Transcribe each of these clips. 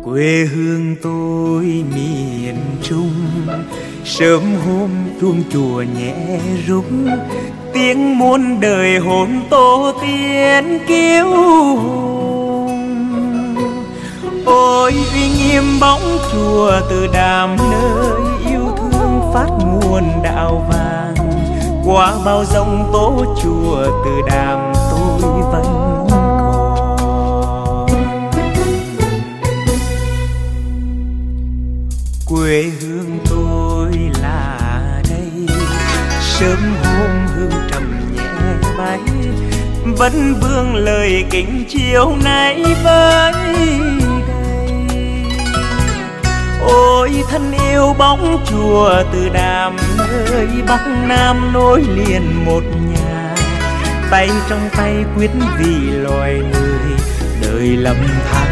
Quê hương tôi miền Trung, sớm hôm chuông chùa nhẹ rung, tiếng muôn đời hồn tổ tiên kiêu hùng. Ôi uy nghiêm bóng chùa từ đàm nơi yêu thương phát nguồn đạo vàng, qua bao dòng tố chùa từ đàm tôi vẫn quê hương tôi là đây. Sớm hôm hương trầm nhẹ bay, vẫn vương lời kính chiều nay với đây. Ôi thân yêu bóng chùa từ đàm nơi Bắc Nam nối liền một nhà, tay trong tay quyết vì loài người đời lầm than.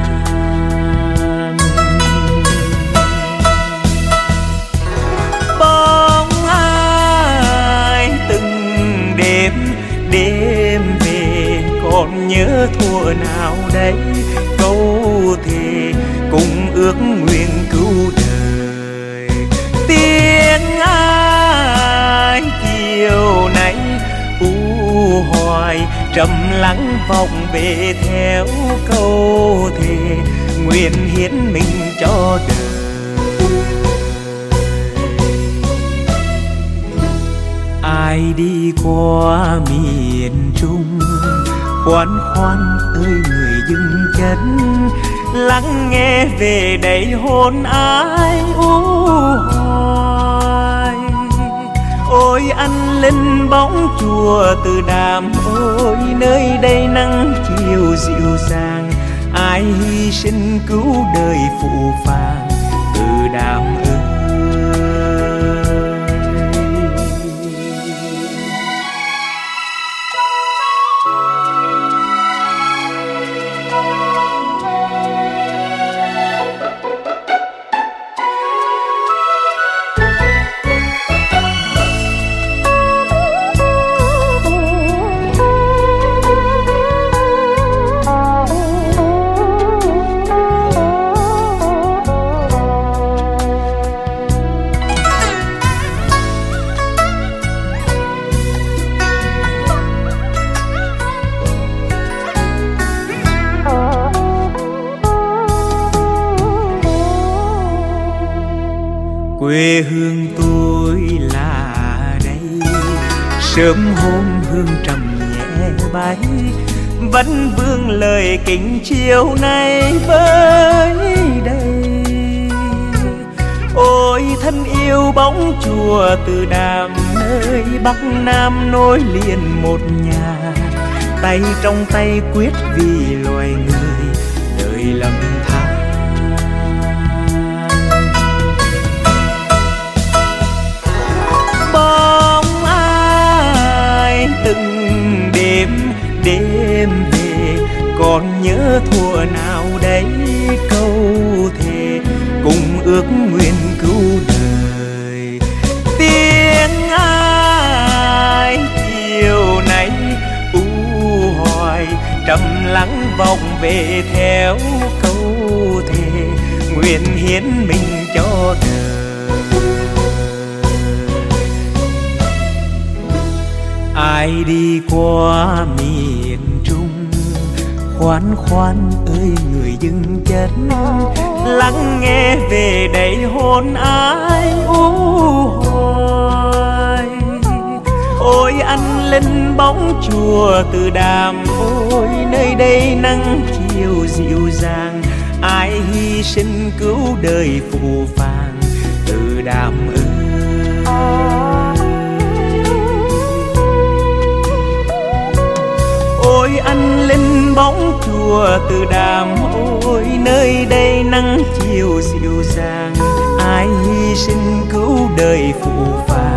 Đêm về còn nhớ thuở nào đấy, câu thề cùng ước nguyện cứu đời. Tiếng ai chiều nay u hoài trầm lắng vọng về theo câu thề nguyện hiến mình cho đời. Ai đi qua miền Trung, khoan khoan ơi người dừng chân, lắng nghe về đây hồn ai u hoài. Ôi anh linh bóng chùa từ đàm, ôi nơi đây nắng chiều dịu dàng, ai hy sinh cứu đời phụ phàng từ đàm ơi. Quê hương tôi là đây. Sớm hôm hương trầm nhẹ bay, vẫn vương lời kính chiều nay với đây. Ôi thân yêu bóng chùa từ đàm nơi Bắc Nam nối liền một nhà, tay trong tay quyết vì loài người đời lầm than. Bóng ai từng đêm về còn nhớ thuở nào đấy, câu thề cùng ước nguyện cứu đời. Tiếng ai chiều nay u hoài trầm lắng vọng về theo câu thề nguyện hiến mình cho đời. Ai đi qua miền Trung, khoan khoan ơi người dừng chân, lắng nghe về đây hồn ai u hoài. Ôi anh linh bóng chùa từ đàm, ôi nơi đây nắng chiều dịu dàng, ai hy sinh cứu đời phụ phàng từ đàm ơi. Ôi anh linh bóng chùa từ đàm, ôi nơi đây nắng chiều dịu dàng, ai hy sinh cứu đời phụ phàng